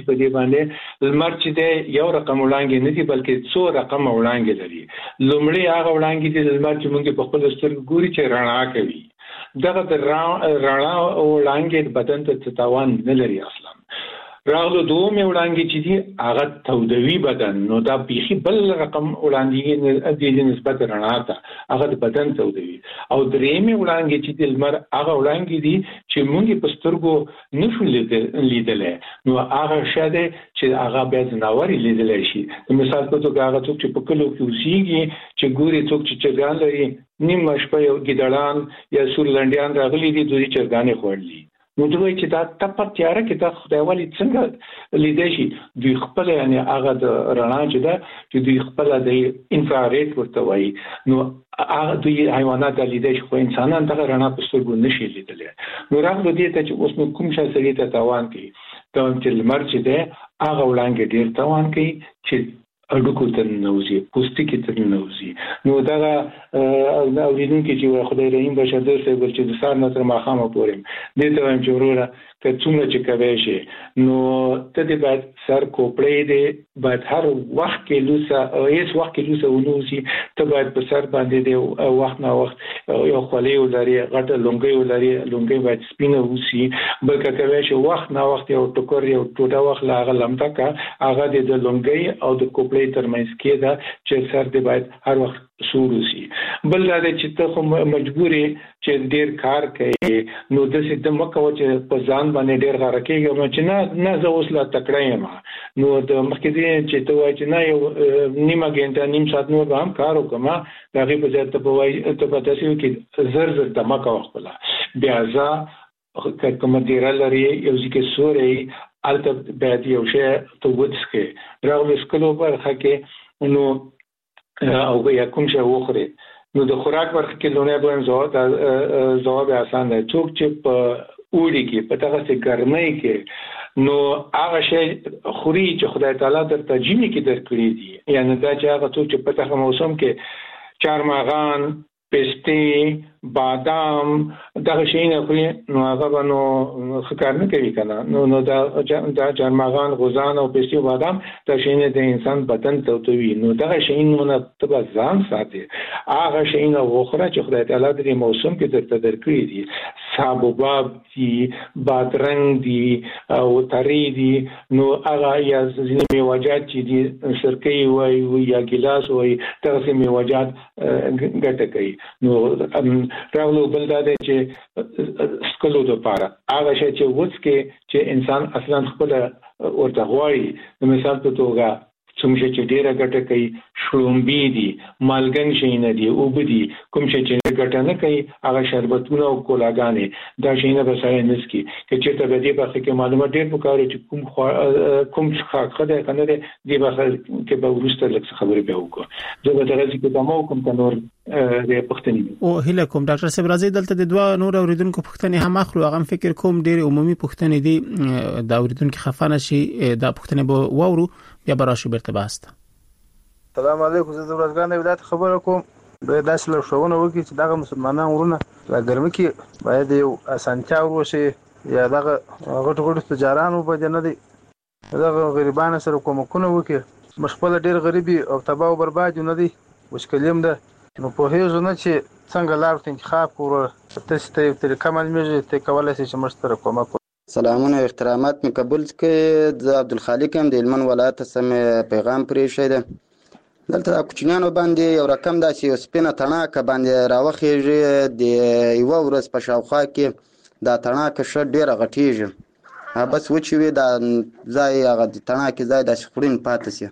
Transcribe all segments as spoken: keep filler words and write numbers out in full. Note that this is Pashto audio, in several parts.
په دې باندې لمر چې دی یو رقم وړانګې نه دي بلکې څو رقم وړانګې لري. لومړی هغه وړانګې دي لمر چې موږ په خپل سترګو ګوري چې رڼا کوي. دغه د رڼا وړانګې بدن ته تاوان نه لري اصلا. راغلو دومې وړانګې چې دي هغه تودوي بدن، نو دا بیخي بل رقم وړاندې دي نسبت رڼا ته، هغه د بدن تودوي. او درېیمې وړانګې چې د لمر هغه وړانګې دي چې موږ په سترګو نشو لیدلی، نو هغه شی دی چې هغه بیا ځناور یې لیدلی شي. د مثال په توګه هغه څوک چې په کلو کې اوسېږي چې ګوري څوک چې چرګان لري، نیمه شپه یو ګیدړان یا سور لنډیان راغلي دي، دوی چرګانې خوړلي. نو دوی چې دا تپه تیاره کې دا خدای والی څنګه لیدای شي؟ دوی خپل یعنی هغه د رڼا چې ده چې دوی خپل د انفراریډ ورته وایي، نو هغه دوی حیوانات لیدای شي، خو انسانان دغه رڼا په سترګو نشي لیدلی. نو راغلو دې ته چې اوس نو کوم شی سړي ته تاوان کوي؟ دا چې لمر چې دی هغه وړانګې ډېر تاوان کوي چې اډوکو ته ننوځي، پوستکي ته ننوځي. نو دغه اورېدونکي چې خدای رحیم بشه در صاحب چې د سهار نه تر ماښامه پورې دې ته وایم چې وروره که څومره چې کوی شي نو ته دې باید سر کوپړی دی باید هر وخت کې لوسه هېڅ وخت کې لوسه ونه اوسي. ته باید په سر باندې د وخت نه وخت یو خولۍ ولري، غټه لونګۍ ولري، لونګۍ باید سپینه اوسي. بلکې کوی شي وخت نه وخت یو ټوکر یو ټوټه وخت له هغه لمده که هغه د لونګۍ او د کوپړۍ ترمنځ کې ده چې سر دې باید هر وخت سور اوسي. بل دا دی چې ته خو مجبور یې چې ډېر کار کوي، نو داسې ته مه کوه چې په ځان باندې ډېر غره کېږم چې نه نه زه اوس لا تکړه یم. نو د مخکې دې چې ته وایې چې نه یو نیمه ګنټه نیم ساعت نور به هم کار وکړم، د هغې په ځای ته به وایي ته به داسې وکړې زر زر دمه کوه خپله. بیا ځه که کومه دیره لري یو ځای کې سوری هلته باید یو شی ته وڅښې. راغلو څښلو برخه کې نو او یا کوم شی وخورې، نو د خوراک برخه کې لومړی به وایم ځواب آسان دی. څوک چې په اوړي کې په دغسې ګرمۍ کې نو هغه شی خوري چې خدای تعالی درته ژمي کې درکړي دي، یعنې دا چې هغه څوک چې په دغه موسم کې چارمغان، پستې، بادام دغه شیونه خوري نو هغه به نو ښه کار نه کوي که نه. نو نو دا دا چارمغان، غوزان او پستې او بادام دا شیونه د انسان بدن تودوي. نو دغه شیونه ته به ځان ساتې، هغه شیونه وخوره چې خدای تعالی د دې موسم کې درته درکړي دي. سابوباب دي، بادرنګ دي او ترې دي، نو هغه یا ځینې میوه‌جات چې دي سرکۍ وایي یا ګیلاس وایي دغسې میوه‌جات ګټه کوي. نو راغلو بل دا دی چې سکلو دپاره هغه شی چې وڅکې چې انسان اصلا خپله ورته غواړي. د مثال په توګه کوم شی چې ډېره ګټه کوي شړومبې دي، مالګن شیونه دي، اوبه دي. کوم شی چې ګټه نه کوي هغه شربتونه او کولاګانې، دا شیونه به سړی نه څکي. که چېرته به دې برخه کې معلومات ډېر پکار چې کوم کوم څښاک ښه دی که نه دی، دې برخه کې به وروسته لږ څه خبرې بیا وکړو. زه به دغسې کې دمه وکړم که نور د پوښتنې او هیله کوم ډاکټر صاحب راځي دلته د دوه نور اوریدونکو پوښتنې هم اخلو. هغه فکر کوم ډېر عمومي پوښتنې دي، دا اوریدونکو خفه نشي، دا پوښتنې به واورو بیا به راشو بیرته بحث ته. سلام علیکم، زه د ورځګان ولایت خبره کوم. باید داسې لارښوونه وکړي چې دغه مسلمانان ورونه په ګرمۍ کې باید یو اسانتیا وشي، یا دغه غټو غټو تجارانو باندې نه دی دغه غریبانو سره کومکونه وکړي. موږ خپله ډېر غریب او تباه او برباد نه دی، مشکل هم ده. نو پوهېږو نه چې څنګه لار ورته انتخاب کړو. تاسې ته یو طریقه معلومېږي، ته کولی شئ چې موږ سره کومک وکړو. سلامونه او احترامات مې قبول کړئ. زه عبدالخالق یم د هلمند ولایت څخه پیغام پرېښی دی. دلته د کوچنیانو باندې یو رقم داسې یو سپینه تڼاکه باندې راوخېږي، د یوه ورځ په شاوخوا کې دا تڼاکه ښه ډېره غټېږي، بس وچې وي دا ځای هغه د تڼاکې ځای داسې خوړین پاتې شي.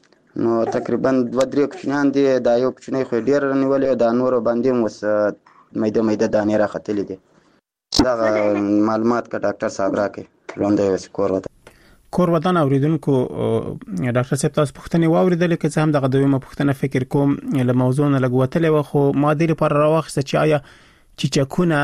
نو تقریبا دوه درې کوچنیان دي، دا یو کوچنی خو یې ډېر رانیولی، دا نورو باندې هم اوس میده میده دانې راختلي دي. دغه معلومات که ډاکټر صاحب راکړي ژوندی اوسي. کور ودان کور ودان اوریدونکو ډاکټر صاحب تاسو پوښتنې واورېدلې، که څه هم دغه دویمه پوښتنه فکر کوم له موضوع نه لږ وتلې وه، خو ما دې لپاره راواخیسته چې آیا چیچکونه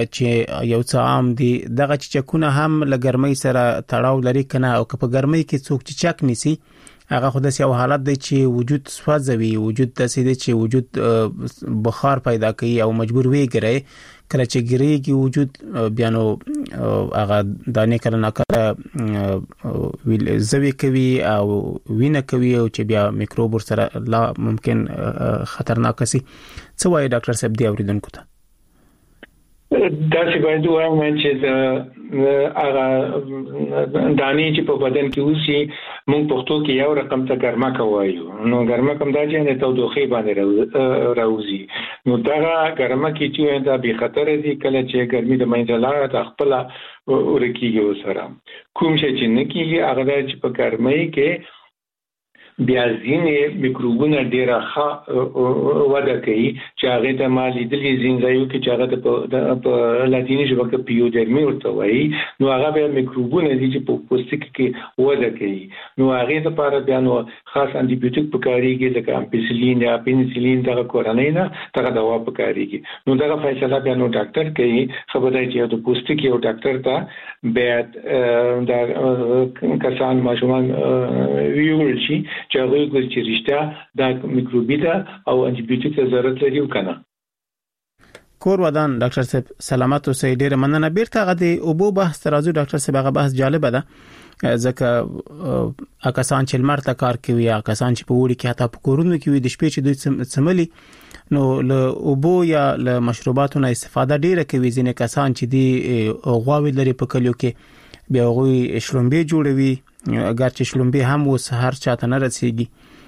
چې یو څه عام دي، دغه چیچکونه هم له ګرمۍ سره تړاو لري که نه، او که په ګرمۍ کې څوک چیچک نیسي هغه خو د یو حالت دی چې وجود سوځوي، وجود د سیده چې وجود بخار پیدا کوي او مجبور ویګري، کله چې ګریږي وجود بیا نو هغه دانه کله نه کله ویل زوی کوي او وینه کوي او چې بیا میکروب سره لا ممکن خطرناک شي. څه وایي ډاکټر صاحب دی اوریدونکو ته؟ دا چې باید وایم چې د هغه دانی چې په بدن کې اوسي موږ پښتو کې یو رقم ته ګرما کوایو، نو ګرما کوم دا چې نه تودوخه باندې راوځي، نو دا ګرما کې چې دا به خطر دي کله چې ګرمي د منځله د خپل ورکیږي وسره کوم شي چې نه کیږي هغه چې په ګرمۍ کې بیا ځینې میکروبونه ډېره ښه وده کوي چې هغه ته ما لیدلې ځینځایو کې چې هغه په لاتیني ژبه کې پیودرمي ورته وایي، نو هغه بیا میکروبونه دي چې په پوستکي کې وده کوي، نو هغه لپاره بیا نو خاص انټي بیوټیک پکاريږي لکه امپیسیلین یا پینسیلین دغه کورنۍ نه دغه دوا پکاريږي، نو دغه فیصله بیا نو ډاکټر کوي. خبره چې د پوستکي او ډاکټر ته بیا د کسان ماشومان ویول شي چې هغه ګل چې رښتیا د میکروبي ده او انټي بیوټیک ته ضرورت لري وکنه. کور ودان ډاکټر صاحب سلامت اوسئ، ډیر مننه. بیرته غدي او بو بحث ترازو ډاکټر صاحب هغه بحث جالب ده ځکه اکسان چې لمر ته کار کوي، اکسان چې په وړي کې حتی په کورونو کې وي د شپې چې دوی سملي نو له اوبو یا له مشروباتو نه استفاده ډیره کوي. ځینې کسان چې دی غواوي لري په کلیو کې بیا غوي شلومبې جوړوي، اگر چې شلومبې هم وس هر چاته نه رسیږي،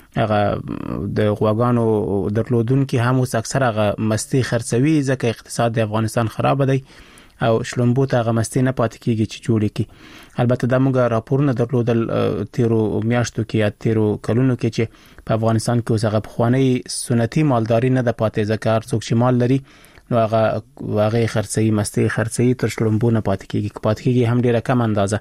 هغه د غواګانو درلودونکو هم وس اکثر هغه مستی خرڅوي ځکه اقتصاد د افغانستان خراب دی او شلومبو ته هغه مستی نه پاتې کیږي چې جوړ کی. البته د موږ راپورونه درلودل تیرو میاشتو کې یا تیرو کلونو کې چې په افغانستان کې اوس هغه بخوانی سنتي مالداري نه د پاتې ځکه څوک چې مال لري نو هغه هغه خرڅي مستی خرڅي تر شلومبو نه پاتې کیږي، پاتې کیږي هم ډیره کم اندازه.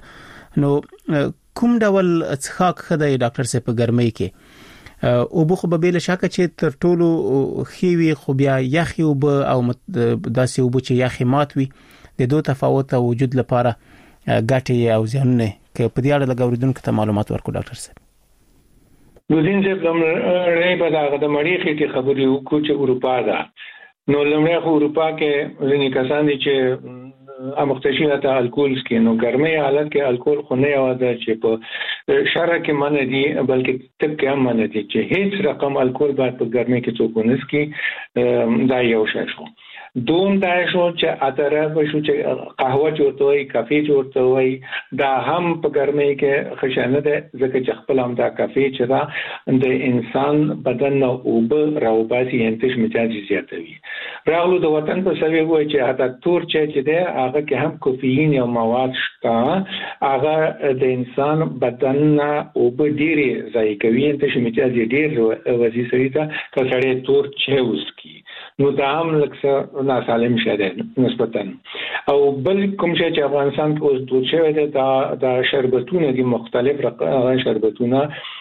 نو کوم ډول څښاک خدای ډاکټر صاحب په ګرمۍ کې او بو خو به بل شک چې تر ټولو خيوي خو بیا یخي او او داسې او چې یخي مات وي د دوه تفاوت وجود لپاره ګټي او ځانونه کې په دې اړه لګوریدونکو ته معلومات ورکړو ډاکټر صاحب. نو دین چې کوم رې په داغه د مړیخي کې خبرې وکړو چې اروپا ده، نو لمړی خو اروپا کې ځینې کسان دي چې امختشي ته الکول سکي، نو ګرمي حالت کې الکول خو نه یو ده چې په شرع کې منع دي بلکې طب کې هم منع دي چې هیڅ رقم الکول باید په ګرمي کې څوک ونه سکي. دا یو شی شو. دوم دا شو چې اتره بشو چې قهوه چورته وي کافي چورته وي دا هم په ګرمۍ کې خشانه ده ځکه چې خپل هم دا کافي چې دا د انسان بدن او اوب راوباسي انتش مزاج زیاتوي. راغلو د وطن په سوي وای چې حتی تور چې ده هغه کې هم کافیین او مواد شته، هغه د انسان بدن او اوب ډیره ځای کوي انتش مزاج ډیر وظیفه ده کله تور چې وسکی، نو دا هم لکه ناسالم شته نسبتاً. او بل کوم شي چې افغانستان کې اوس دوه شوی دا د شربتونه دي مختلف رقم شربتونه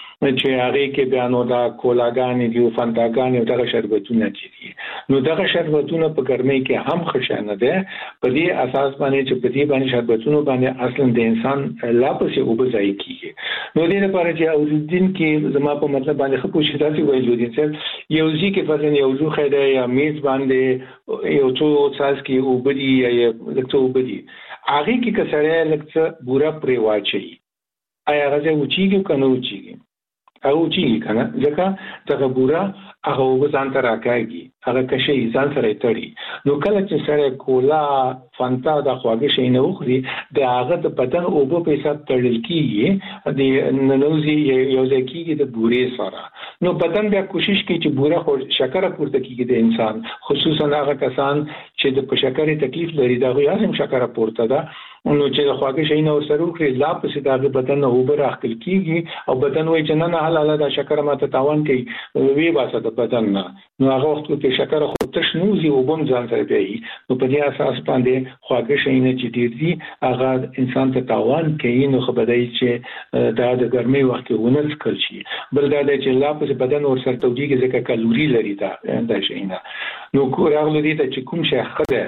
چې هغه کې بیانو دا کولاګانې دي او فانتاګانې او دا شربتونه دي، نو دا شربتونه په ګرمۍ کې هم خشانه ده. په دې اساس باندې چې په دې باندې شربتونه باندې اصلا د انسان لا پسې او بځای کیږي. نو دې لپاره چې اوسدین کې زما په مطلب باندې خپل شي تاسو وایي دي چې یو ځکه چې فرض یو ځو خیره یا میز باندې یو څو ساس کې او بدی یا لکه او بدی هغه کې کسره لکه بورا پرې واچي آیا هغه وچیږي کنه وچیږي او چی کنه ځکه دغه بورا هغه وزن تر راکاږي هغه کشي ځان سره تړي، نو کله چې سره کولا فانتا د خواږه شي نه وخوري د هغه د بدن او په حساب تړل کیږي د ننوزي یو ځکه د بورې سره، نو بدن بیا کوشش کوي چې بورا خو شکر پورته کیږي د انسان، خصوصا هغه کسان چې د شکرې تکلیف لري دا غوښه هم شکر پورته ده، نو چې د خواږه شي نه سره وکړي لا پسې د بدن او بر اخل کیږي او بدن وایي چې نه نه حلاله د شکر ماته تاوان کوي وی واسه د بدن نه، نو هغه وخت کې شکر خو تشنوزي او بم ځان سره پیي، نو په دې اساس باندې خواږه شي نه چې ډیر دي هغه انسان ته تاوان کوي، نو خو بدای چې دا د ګرمۍ وخت کې ونه سکل شي، بل دا چې لا پسې بدن ور سره توجیږي ځکه کالوري لري دا دا شي نه. نو راغلو دي چې کوم شي خده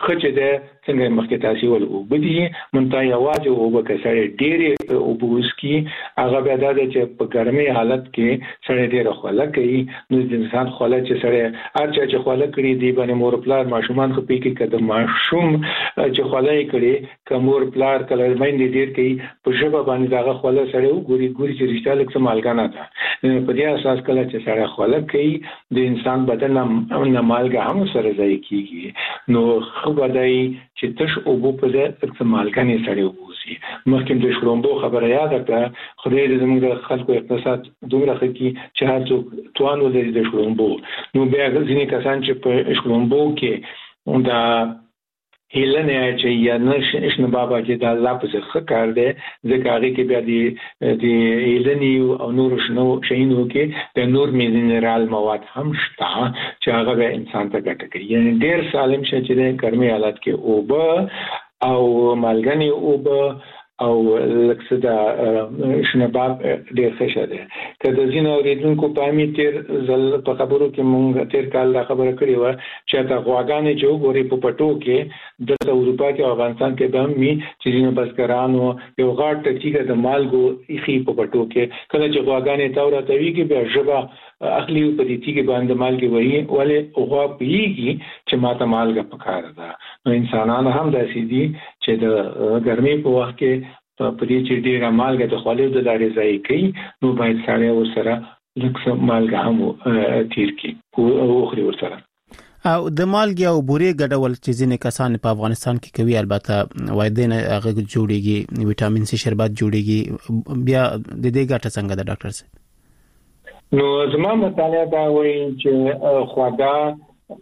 خچ ده څنګه مخکې تاسو ول او بدی منته یواز او وکړي ډېر او بوسکی هغه بیا د چې په ګرمي حالت کې سره ډېر خوله کوي نو د انسان خوله چې سره ارچا چې خوله کړي دی باندې مور پلار ماشومان خو پی کې کده ماشوم چې خوله کړي کومور پلار کله باندې ډېر کوي په ژبه باندې دغه خوله سره وګوري ګوري چې رښتیا لکه مالګانه ده په دې اساس کله چې سره خوله کوي د انسان بدن نه مالګه هم سره ځای کیږي نو خو بدای چې تش او بو په دې مالګانه سره وګوري مخکې د شړومبو خبره یاد کړه خدای دې زموږ د خلکو اقتصاد دومره خکې چې هر څوک توان ولري د شړومبو نو بیا ځینې کسان چې په شړومبو کې دا هیلنه چې یا نشنه بابا چې د الله په څخه کار دی ځکه هغه کې بیا د د هیلنی او نور شنو شینو کې د نور مینرال مواد هم شته چې هغه به انسان ته ګټه کوي یعنی ډیر سالم شي چې د ګرمي حالت کې اوبه او مالګنی اوبه او لکه دا شنباب ډیر ښه ده کله ځین اوریدونکو په می تیر زل په خبرو کې مونږ تیر کال دا خبره کړې و چې دا غواګانې چې وګوري په پټو کې د اروپا کې او افغانستان کې به می چې ځین بسکرانو یو غاټ ټیګه د مالګو اخی په پټو کې کله چې غواګانې تاوره توي کې به ژبه اخلي په دې تیګه باندې مالګي وایي ولې هغه پیږي چې ماته مالګه پکاره ده نو انسانان هم داسې دي چې د ګرمۍ په وخت کې په دې چې ډېر مالګه د خولې د لارې ځای کوي نو باید سړی ورسره لکه مالګه هم تیر کړي او اخري ورسره او د مالګي او بوري ګډول چې ځینې کسان په افغانستان کې کوي البته وایدین هغه جوړيږي وټامین سي شربت جوړيږي بیا د دې ګټه څنګه ده ډاکټر صاحب نو زما مطالعه دا وایي چې خواږه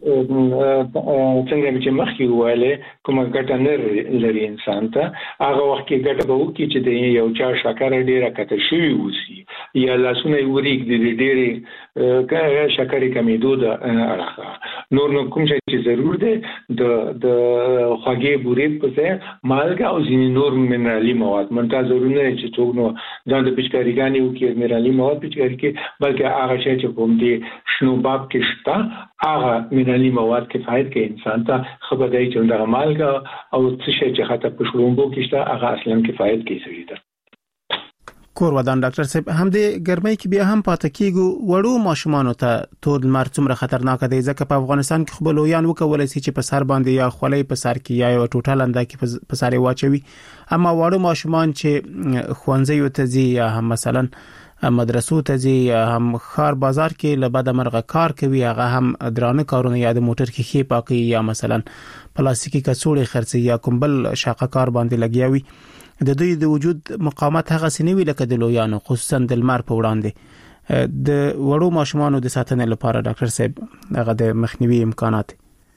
څنګه چې مخکې وواله کومه ګټه نه لري انسان ته هغه وخت کې ګټه به وکړي چې د یو چا شکر ډیره کته شوی وسی یا لاسونه وریک د ډیره شکر کمیدو د اړه نور نو کوم چې ضرور دی د د خوږې بوري په ځای مالګه او ځینې نور منرالي مواد منځ ضرور نه چې څوک نو د پچکاریګانی او کې منرالي مواد پچکاری کې بلکې هغه شی چې کوم دی شنو باب کې شته هغه منرالي مواد کفایت کوي انسان ته خبردای چې د مالګه او څه شي چې حتی په شړومبو کې شته هغه اصلا کفایت کوي سړي ته کور ودان ډاکټر صاحب هم د ګرمۍ کې بیا هم پاتې کیږي وړو ماشومان ته تور لمر څومره خطرناک دی ځکه په افغانستان کې خپل لویان وکولای شي چې په سر باندې یا خولې په سر کې یا یو ټوټه لنده کې په سر واچوي اما وړو ماشومان چې خوانځي ته ځي یا هم مثلا مدرسو ته ځي هم خار بازار کې لبد مرغه کار کوي هغه هم درانه کارونه یا د موټر کې خې پاکي یا مثلا پلاستیکي کڅوړې خرڅي یا کومبل شاقه کار باندې لګیاوي د دوی د وجود مقاومت هغه سنوي لکه د لویانو خصوصا د لمر په وړاندې د وړو ماشومانو د ساتنې لپاره ډاکټر صاحب هغه د مخنیوي امکانات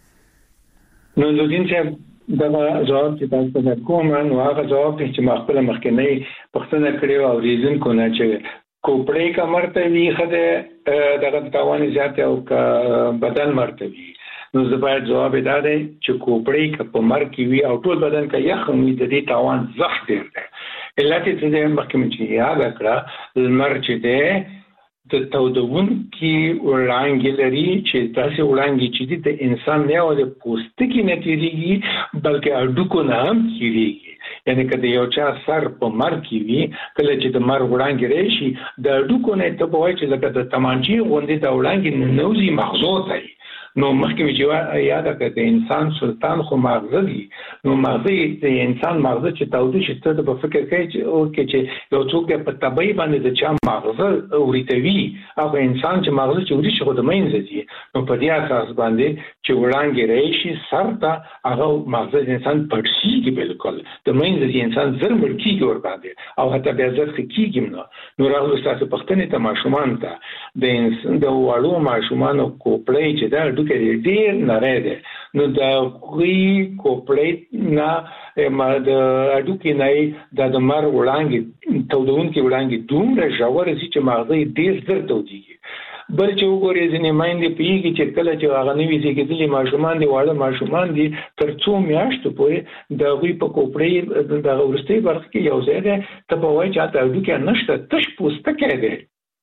نو زودین صاحب دا جواب چې تاسو ته کوم نو هغه جواب چې ما خپل مخکنی پښتنه کړی او ریزن کو نه چې کوپړې کا مرتبه خده دغه تاوان زیات او بدن مرتبه نو زه باید جواب دا دی چې کوپړې کا په مر کې وی او ټول بدن کا یخ وي د دې تاوان زخ ډیر دی علت یې د مخکې چې یاد کړه لمر چې دی د تودون کې وړاندې لري چې تاسو وړاندې چې د انسان نه او د پوستکي نه تیریږي بلکې اډوکو نه هم تیریږي یعنی کله یو چا سر په مر کې وي کله چې د مر وړاندې راشي د اډوکو نه ته په وایي چې لکه د تمانچې غوندې د وړاندې نوزي مغزو ته نو مخکې چې یاد کړه د انسان سلطان خو مغزه دي نو مغزه د انسان مغزه چې تاوده شي ته په فکر کوي چې او کې چې یو څوک په طبيعي باندې د چا مغزه وريتوي هغه انسان چې مغزه چې وري شي خو د مینځ دي نو په دې اساس باندې چې وړاندې راشي سر ته هغه مغزه د انسان پړسيږي بالکل د مینځ د انسان زر ملکیږي ور باندې او حتی بیا ځکه کیږي نو نو راغلو تاسو پښتنې ته ماشومان ته د انسان د وړو ماشومان کوپړې چې دا کې ډېر نری دی نو دا کوي کوپړې نه ما د اډو کې نه د مر وړاندې تودون کې وړاندې دومره ژور شي چې مغزه ډېر زر توديږي بل چې وګورئ ځینې مایندې پیږي چې کله چې هغه نوي زیږیدلي ماشومان دي واړه ماشومان دي تر څو میاشتو پورې د هغوی په کوپړې د وروستۍ برخه کې یو ځای دی ته به وایي چې هلته اډو کې نشته تش پوستکی دی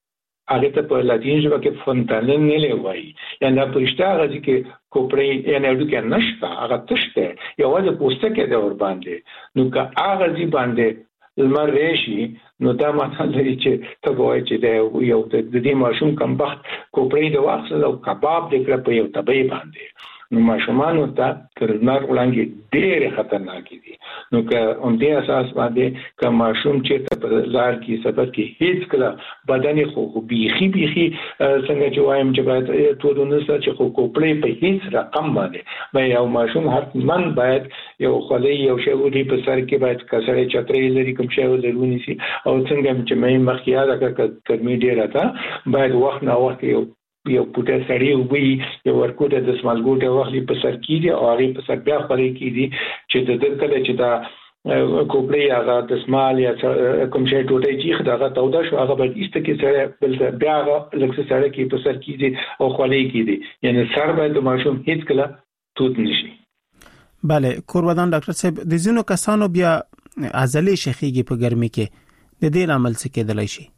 هغه ته په لاتین ژبه کې فونتانل نه وایي یعنی پرشته هغه کې کوپړې یعنی اډو کې نشته هغه تشته یوازې پوسټه کې د ور باندې نو که هغه ځي باندې لمر راشي نو دا معنی لري چې ته وایي چې د یو د دې ماشوم کم وخت کوپړې د واخص او کباب د کړ په یو تبې باندې نو ماشومان ته کرنار وړاندې ډېر خطرناک دي نو که هم دې اساس باندې که ماشوم چې په لار کې سفر کې هیڅ کله بدن خو بيخي بيخي څنګه چې وایم چې باید ټولونه سره چې خو کوپړې په هیڅ رقم باندې به یو ماشوم حتمن باید یو خولې یو شی ودی په سر کې باید کسرې چترې لري کوم شی ولرونی سي او څنګه چې مې مخکې یاد کړ کړمې ډېر تا باید وخت نه وخت یو یو پټه سړی وي یو ورکوټه د سمالګوټه واخلي په سر کې او هغه په سر بیا خوري کې چې د دې کله چې دا کوپړې هغه د سمال یا کوم شی ټوټه چې خدای تودا شو هغه باید ایست کې سره بل بیا لکه سره کې په سر کې او خولې کې یعنی سر باید د ماشوم هیڅ کله توت نشي. بله کورودان ډاکټر صاحب د زینو کسانو بیا عضلې شخیږي په ګرمي کې د دې عمل څه کېدلای شي؟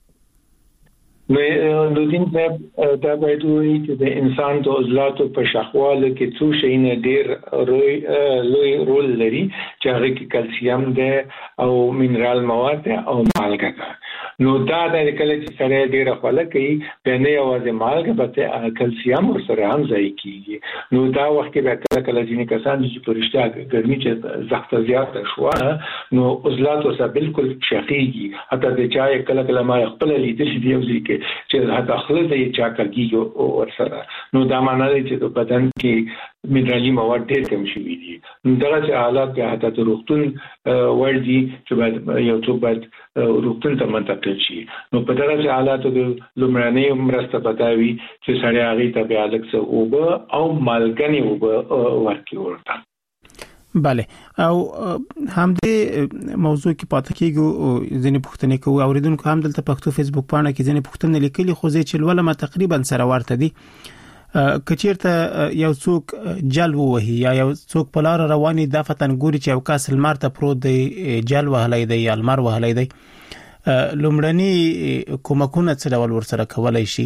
نو د دین په دا باید وي چې د انسان د عضلاتو په شخواله کې څو شي نه ډېر روي لوی رول لري چې هغه کې کلسیم ده او مینرال مواد او مالګه ده نو دا د کله چې سره ډېر خواله کوي په نه یوازې مالګه بلکې کلسیم ورسره هم ځای کیږي نو دا وخت کې به کله کله ځینې کسان چې پرشته ګرمي چې زخته زیاته شو نو عضلاتو سره بالکل شخیږي حتی د چای کله کله ما خپل لیدل دي یو ځکه چې حتی خلک یې چا کوي او ورسره نو دا معنی دی چې په بدن کې مینرالي مواد ډېر کم شوي دي نو دغه حالات به حتی د روغتون وړ دي چې باید یو څوک باید روغتون ته منتقل شي نو په دغه حالاتو کې لومړنۍ مرسته پتاوي چې سړی هغه ته بیا لږ څه اوبه او مالګنې اوبه ورکړي ورته. بله او همدې موضوع کې پاتې کېږو ځینې پوښتنې کوو اوریدونکو هم دلته پښتو فیسبوک پاڼه کې ځینې پوښتنې لیکلي خو زه چې ولما تقریبا سره ورته دي کچیرته یو څوک جل وهي یا یو څوک په لار رواني د فتن ګوري چې یو کس لمر ته پروت دی جل وهلای دی یا لمر وهلای دی لومړني کومکونه څه ډول ورسره کولای شي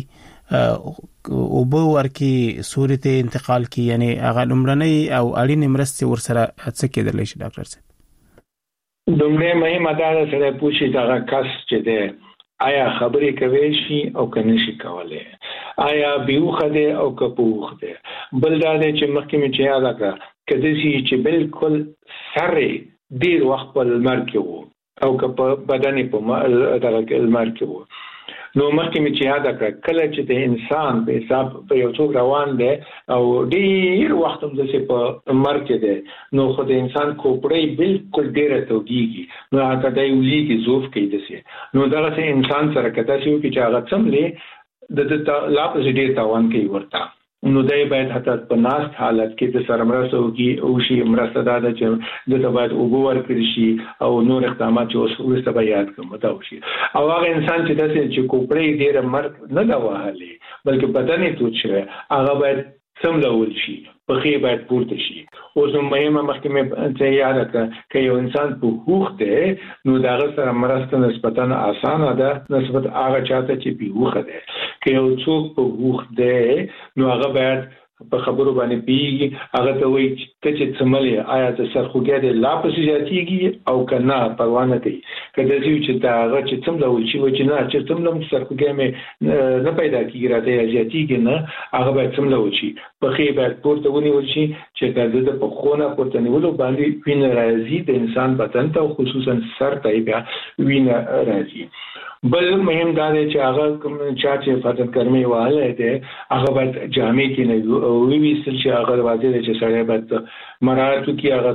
او به ورکی صورت انتقال کی یعنی هغه لومړنۍ او اړینې مرستې ورسره څه کېدلی شي ډاکټر صاحب؟ لومړی مهمه دا ده سره پوښي دا کس چې دی آیا خبرې کوي شي او کنه شي کولای آیا بیوخه دی او کپوخ دی بل دا دی چې مخکې مې چې یاد کړه کله چې بالکل سره ډیر وخت په لمر کې وو او که په بدن په لمر کې وو نو مخکې مې چې یاد کړه کله چې د انسان په حساب په یو څوک روان دی او ډیر وخت هم ځکه په لمر کې دی نو خو د انسان کوپړې بالکل ډیره توګیږي نو هغه د یولي کې زوف کوي دسي نو دا چې انسان سره کته شي چې هغه څملې د د لا په دې تاوان کوي ورته نو دای باید حتی په ناست حالت کې د سرمرسو کې او شي مرسته ده چې د تبعات او ګور کړی شي او نور اقدامات چې اوس ورسته بیا یاد کوم دا شي او هغه انسان چې داسې چې کوپړې ډیره مرګ نه دا وهلي بلکې بدن یې توت شي هغه باید سملول شي په خې باید پورته شي اوس مهمه مخکې مې ته یاد کړه چې یو انسان په هوښ دی نو دا سره مرسته نسبتا اسانه ده نسبت هغه چاته چې په هوښ دی که یو څوک په هوښ دی نو هغه باید په خبرو باندې پیږي هغه ته وایي چې چې څملې آیا ته سرخوږی دی لا پسې زیاتېږي او که نه پروا نه کوي که داسې چې دا هغه چې څملول شي چې نه چې څملم سرخوږی مې نه پیدا کېږي راته یا زیاتېږي نه هغه باید څملول شي پښې باید پورته ونیول شي چې د د پښو نه پورته نیولو باندې وینه راځي د انسان بدن ته او خصوصا سر ته بیا وینه راځي بل مهم دا دی چې هغه کوم چا چې حفاظت کرمي واله دی هغه باید جامع کې نه وي ویسل چې هغه واځي چې سړی باید مراعات کوي هغه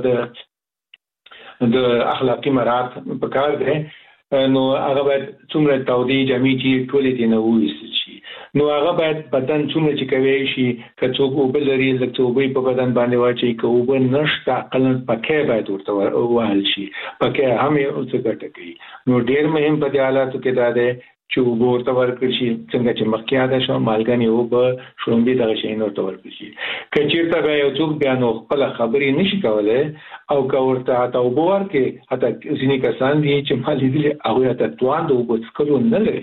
د د اخلاقی مراعات په کار دی نو هغه باید څومره تودي جامع چې ټولې دي نه ویسل شي نو هغه باید بدن څومره چې کوي شي که څوک وبل لري لکه وبې په بدن باندې واچي که وب نشته عقلن پکې باید ورته وهل شي پکې هم یو څه ګټه کوي نو ډیر مهم په دې حالاتو کې دا دی چې وب ورته ورکړي شي څنګه چې مخکې یاد شو مالګنې وب شړومبې دغه شی نو ورته ورکړي شي که چېرته به یو څوک بیا نو خپل خبرې نشي کولی او که ورته حتی اوبه ورکړي حتی ځینې کسان دي چې ما لیدلي هغوی حتی توان د اوبو څښلو نه لري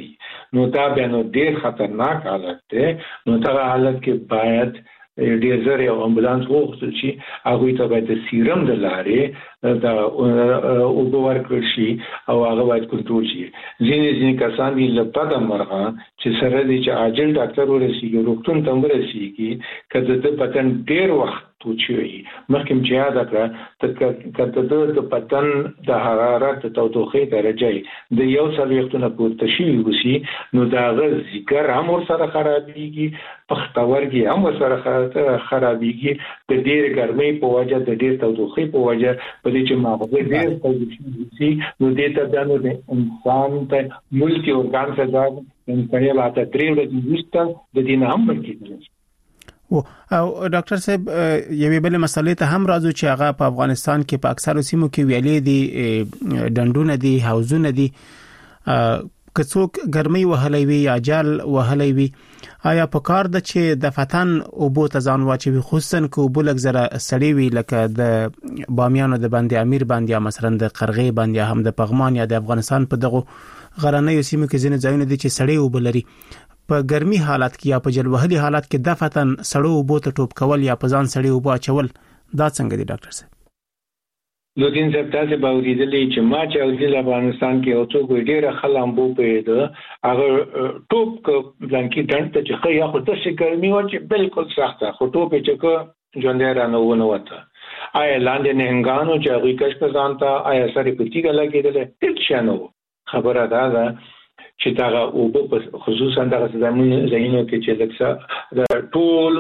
نو دا بیا نو ډیر خطرناک حالت دی. نو دا حالت کې باید ډیر زر یو امبولانس وغوښتل شي، هغوی ته باید د سیرم د لارې د اوبه ورکړل شي او هغه باید کنټرول شي. ځینې ځینې کسان دي له بده مرغه چې سره دي چې عاجل ډاکټر ورسېږي، روغتون ته هم ورسېږي، که د ده بدن ډېر وخت توچ وي. مخکې مې چې یاده کړه که د ده د بدن د حرارت د تودوخې درجه د یو څلوېښتو نه پورته شوي اوسي، نو د هغه ځیګر هم ورسره خرابېږي، پښتورګي هم ورسره خرابېږي د ډېرې ګرمۍ په وجه، د ډېر تودوخې په وجه، په دې چې ماغزه ډېر تودوخې اوسي. نو دې ته بیا نو د انسان ته ملټي اورګان سزا انساني باته درې ورځې وروسته د دې نه هم مړ کېدلی شي. او ډاکټر صاحب یوې بلې مسلې ته هم راځو چې هغه په افغانستان کې په اکثرو سیمو کې ویلې دي، ډنډونه دي، حوضونه دي، که څوک ګرمۍ وهلی وي یا جال وهلی وي، آیا په کار ده چې د فتن اوبو ته ځان واچوي، خصوصا که اوبه لږ زره سړې وي لکه د بامیانو د بند امیر باندې یا مثلا د قرغې باندې یا هم د پغمان یا د افغانستان په دغو غرنیو سیمو کې ځینې ځایونه دي چې سړې اوبه لري، په ګرمي حالت کې یا په جلوهلي حالت کې د فتن سړو اوبو ته ټوپ کول یا په ځان سړې اوبه اچول دا څنګه دي ډاکټر صاحب؟ نو دین صاحب تاسو به اوریدلې چې ما چې اوریدل افغانستان کې او څوک ډېر خلامبو پیدا هغه ټوپ ک ځانکی ډنډ ته چې خیا خو د ګرمي و چې بالکل سخته خو ټوپ چې کو ژوندې را نه ونه وته. آیا لاندې نهنګانو چې هغه کښ ځانته آیا سره پټیګه لګیدل هیڅ شنو خبره ده ده چې دا اوبه خصوصا د زمون زینو کې چې لکه ټول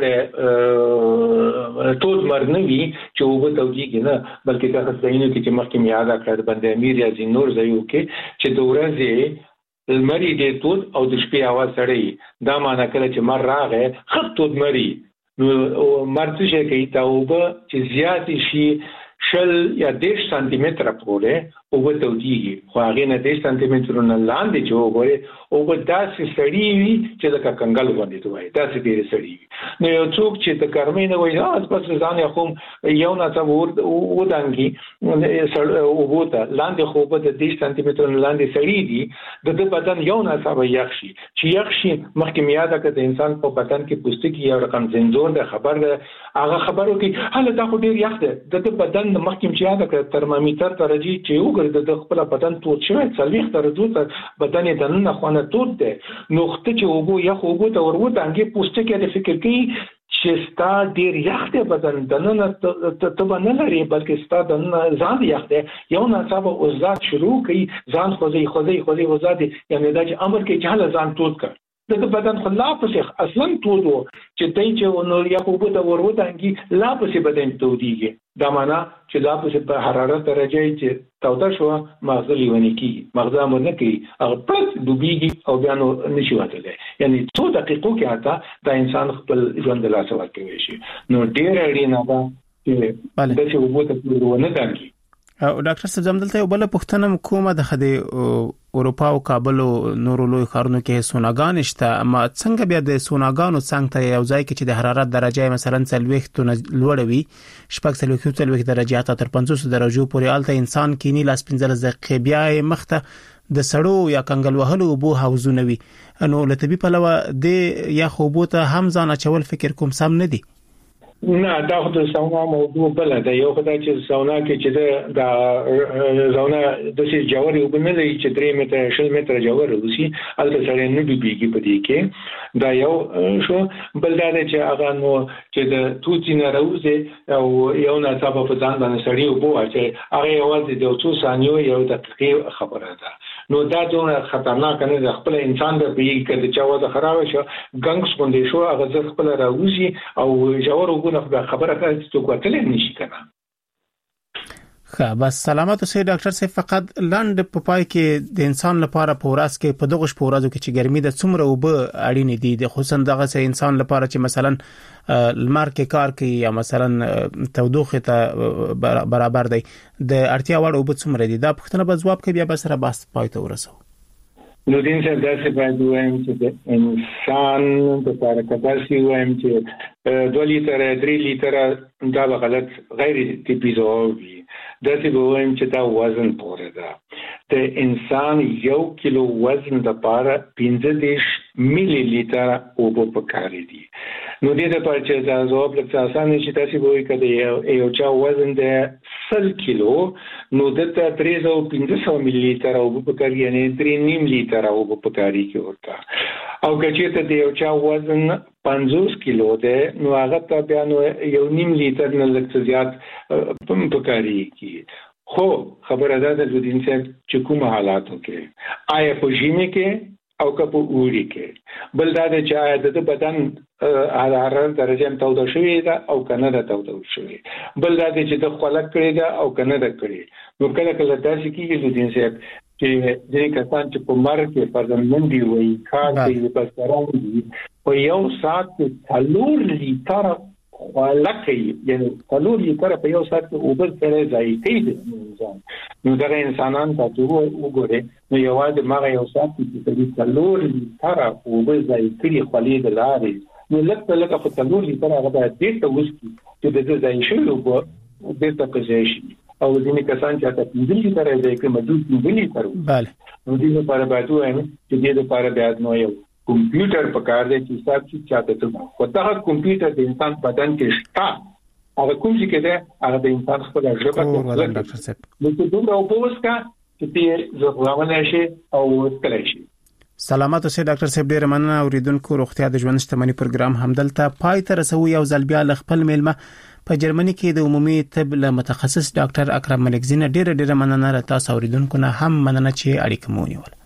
اوره ټول مرنوي چې اوبه توجیږي نه، بلکې دا زینو کې چې مخکې یاد کړل بندې امیر یا زینور زیو کې چې د ورځې المری دې ټول او د شپې اواز سړی دا معنی کړل چې مر راغې خط ټول مری نو مرته شي کې تا اوبه چې زیات شي شل یا دیش سانتی متره پورې اوبه توجیږي، خو هغې نه دیش سانتی مترونه لاندې چې وګورې اوبه داسې سړي وي چې لکه کنګل غوندې ته وایي، داسې ډېرې سړي وي. نو یو څوک چې د ګرمۍ نه وایي اس بس ځان یې خو یو ناڅاپه ودانګي اوبو ته لاندې، خو اوبه د دیش سانتی مترونه لاندې سړي دي، د ده بدن یو ناڅاپه یخ شي. چې یخ شي مخکې مې یاده کړه د انسان په بدن کې پوستکي یو رقم زنځور دی، خبر ده هغه خبر وکړي هله دا خو ډېر یخ دی، د ده بدن مخکې مې چې یاده کړه ترمامیتر درجې چې وګورې د خپل بدن تود شوی څلوېښت درجو ته بدن یې دننه خونه تود دی. نو خته چې اوبو یخ اوبو ته ور ودانګې پوستکی د فکر کوي چې ستا ډېر یخ دی بدن دننه ته به نه لري، بلکې ستا دننه ځان یخ دی. یو ناڅاپه اوزاد شروع کوي ځان خوځوي خوځوي خوځوي اوزاد، یعنې دا چې امر کوي چې هله ځان تود کړ. د بدن خو لا پسې اصلا تود و چې دی چې نو یخ اوبو ته ور ودانګي لا پسې بدن تودېږي. دا معنا چې دا پسې په حرارت درجه چې توده شوه مغزه لیونی کېږي، مغزه امر نه کوي، هغه پړک ډوبېږي او بیا نو نشي وتلی. یعنې څو دقیقو کې حتی دا انسان خپل ژوند د لاسه ورکولی شي. نو ډېره اړینه ده چې داسې اوبو ته ونه دانګي. ډاکټر صاحب زم دلته یو بل پوښتنه کومه د خدای اروپا او کابل او نورو لوی ښارونو کې سوناګان شته، اما څنګه بیا د سوناګانو څنګ ته یو ځای کې چې د حرارت درجه مثلا څلوېښتو نه لوړه وي، شپږ څلوېښت څلوېښت درجې حتی تر پنځوس درجو پورې، هلته انسان کینی لاس پنځلس دقیقې بیا یې مخته د سړو یا کنګل وهلو اوبو حوضونه وي. نو له طبي پلوه د یخ اوبو ته هم ځان اچول فکر کوم سم نه دي؟ نه دا خو د سونا موضوع بل ده. یو خدای چې سونا کې چې د سونا د سې جوړې وبنه لري چې درې متره شل متره جوړ وسی البته سره نه ډوبېږي په دې کې. دا یو شو. بل دا چې هغه نو چې د توتی نه راوځي او یو ناڅاپه په ځان باندې سړی وبو چې هغه یوازې د څو ثانیو یو دقیقې خبره ده. نو دا دومره خطرناک نه ده. خپل انسان د پیګ کړي چې وځه خراب شو ګنګس باندې شو هغه ځکه خپل راوځي او جوړ وګ خبره کوي چې څوک وتلې نشي کنه. ښه بس سلامت اوسئ ډاکټر صاحب. فقط لاند په پای کې د انسان لپاره په ورځ کې په دغه شپه ورځو کې چې ګرمي د څومره اوبه اړین دي، د خصوصا دغه سه انسان لپاره چې مثلا لمر کې کار کوي یا مثلا تودوخه ته برابر دی، د اړتیا وړ اوبه څومره دي؟ دا پوښتنه به جواب کوي بیا به سره بس پای ته ورسو. نو دین صاحب داسې باید وایم چې د انسان لپاره کباسي وایم چې دوه لیتره درې لیتره دا به غلط غیر طبي ځواب وي. داسې به وایم چې دا وزن پورې ده. د انسان یو کیلو وزن لپاره پنځه دېرش ملي لیټر اوبه پکار دي. نو دې د پرچې د ځواب لپاره اسانه چې تاسو وایي کده یو چا وزن د سل کیلو نو دته درې سوه پنځه سوه ملي لیټر اوبه پکار یعنی درې نیم لیټر اوبه پکاري کې ورته. او کچېته د یو چا وزن پنځوس کیلو ده نو هغه ته بیا نو یو نیم لیټر نه لږ زیات پکاري کې. خو خبره ده د دې انسان چې کوم حالاتو کې آیا په ژمي کې او که په اوړي کې بل دا چې آیا د بدن حرارت درجه هم توده شوې ده او کنه ده توده شوې بل دا چې د خلک کړي ده او کنه ده کړي. نو کله کله داسې کېږي د دې انسان چې ځینې کسان چې په مرګ کې پرځمندي وایي کار کوي بس روان په یو ساعت کې څلور لیټر ولکه یعنی څلور لیټر په یو ساعت کې اوبه سره ځای کوي انسان. نو دا انسانان تاسو وګورئ نو یوازې ما یو ساعت کې څلور لیټر اوبه ځای کوي خولې د لارې نو لکه لکه په څلور لیټر هغه باید دې ته وسکي چې د دې ځای شوی اوبه دې ته پځې شي. او ځینې کسان چې تاسو پنځه لیټر ځای کوي مدود پنځه لیټر بله نو دې لپاره باید وایم چې دې لپاره باید نو یو کمپیوټر پکار دی چې حساب چې چاته ته خو دا کمپیوټر د انسان بدن کې شته هغه کوم چې کده هغه د انسان خپل ژبه کوي. ډاکټر صاحب نو څه دومره اوبوسکا چې دې زغوامل شي او تلای شي. سلامات اوسئ ډاکټر صاحب. ډیر مننه. اوریدونکو روغتیا د ژوند شتمنۍ پروګرام همدلته پای ته رسوي. یو ځل بیا خپل میلمه په جرمني کې د عمومي طب له متخصص ډاکټر اکرم ملکزی نه ډیر ډیر مننه. را تاسو اوریدونکو نه هم مننه چې اړیکه مو ونیول.